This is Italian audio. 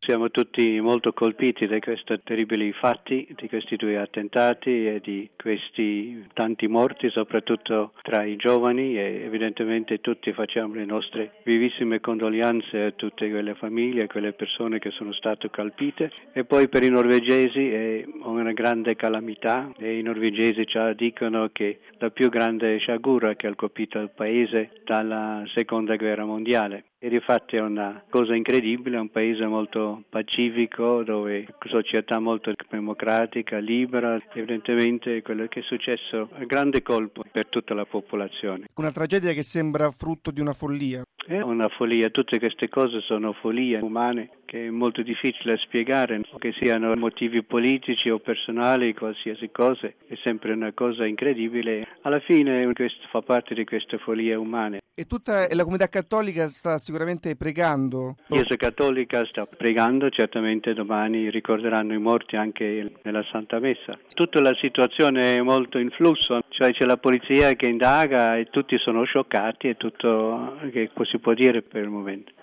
Siamo tutti molto colpiti da questi terribili fatti, di questi due attentati e di questi tanti morti, soprattutto tra i giovani, e evidentemente tutti facciamo le nostre vivissime condoglianze a tutte quelle famiglie, a quelle persone che sono state colpite. E poi per i norvegesi è una grande calamità e i norvegesi già dicono che la più grande sciagura che ha colpito il paese dalla seconda guerra mondiale. E difatti è una cosa incredibile, è un paese molto pacifico, dove società molto democratica, libera. Evidentemente quello che è successo è un grande colpo per tutta la popolazione. Una tragedia che sembra frutto di una follia. È una follia, tutte queste cose sono follie umane che è molto difficile spiegare, che siano motivi politici o personali, qualsiasi cosa, è sempre una cosa incredibile. Alla fine questo fa parte di queste follie umane. E tutta la comunità cattolica sta sicuramente pregando. La Chiesa Cattolica sta pregando, certamente domani ricorderanno i morti anche nella Santa Messa. Tutta la situazione è molto in flusso, cioè c'è la polizia che indaga e tutti sono scioccati, è tutto che si può dire per il momento.